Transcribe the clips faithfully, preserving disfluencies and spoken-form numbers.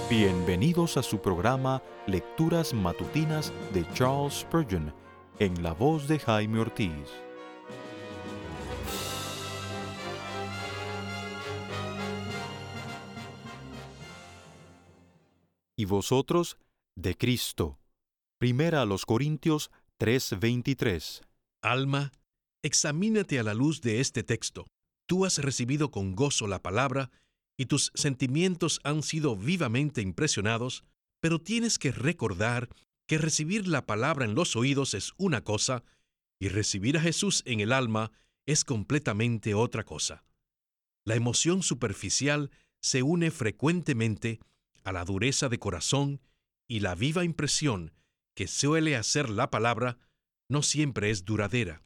Bienvenidos a su programa Lecturas Matutinas de Charles Spurgeon, en la voz de Jaime Ortiz. Y vosotros, de Cristo. Primera a los Corintios tres veintitrés. Alma, examínate a la luz de este texto. Tú has recibido con gozo la palabra y tus sentimientos han sido vivamente impresionados, pero tienes que recordar que recibir la palabra en los oídos es una cosa y recibir a Jesús en el alma es completamente otra cosa. La emoción superficial se une frecuentemente a la dureza de corazón y la viva impresión que suele hacer la palabra no siempre es duradera.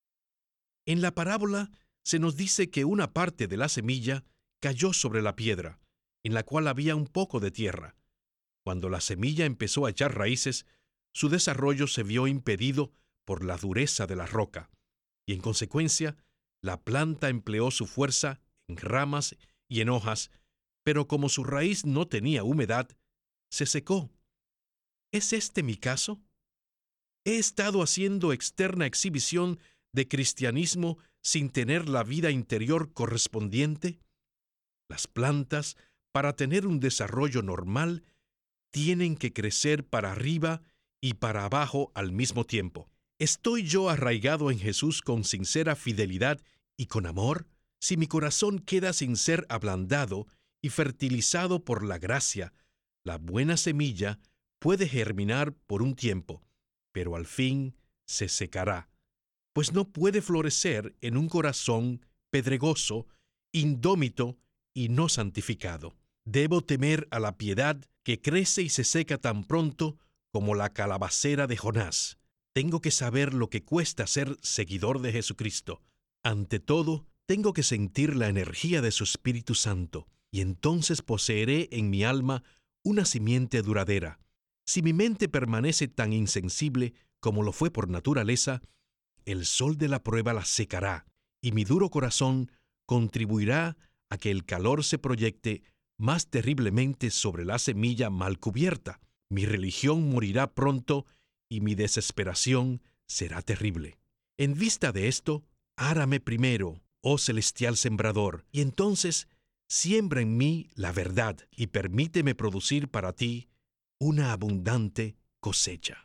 En la parábola se nos dice que una parte de la semilla cayó sobre la piedra, en la cual había un poco de tierra. Cuando la semilla empezó a echar raíces, su desarrollo se vio impedido por la dureza de la roca, y en consecuencia, la planta empleó su fuerza en ramas y en hojas, pero como su raíz no tenía humedad, se secó. ¿Es este mi caso? ¿He estado haciendo externa exhibición de cristianismo sin tener la vida interior correspondiente? Las plantas, para tener un desarrollo normal, tienen que crecer para arriba y para abajo al mismo tiempo. ¿Estoy yo arraigado en Jesús con sincera fidelidad y con amor? Si mi corazón queda sin ser ablandado y fertilizado por la gracia, la buena semilla puede germinar por un tiempo, pero al fin se secará, pues no puede florecer en un corazón pedregoso, indómito y no santificado. Debo temer a la piedad que crece y se seca tan pronto como la calabacera de Jonás. Tengo que saber lo que cuesta ser seguidor de Jesucristo. Ante todo, tengo que sentir la energía de su Espíritu Santo, y entonces poseeré en mi alma una simiente duradera. Si mi mente permanece tan insensible como lo fue por naturaleza, el sol de la prueba la secará, y mi duro corazón contribuirá a que el calor se proyecte más terriblemente sobre la semilla mal cubierta. Mi religión morirá pronto y mi desesperación será terrible. En vista de esto, árame primero, oh celestial sembrador, y entonces siembra en mí la verdad y permíteme producir para ti una abundante cosecha.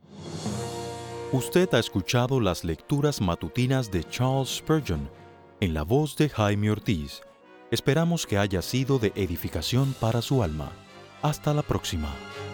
Usted ha escuchado las lecturas matutinas de Charles Spurgeon, en la voz de Jaime Ortiz. Esperamos que haya sido de edificación para su alma. Hasta la próxima.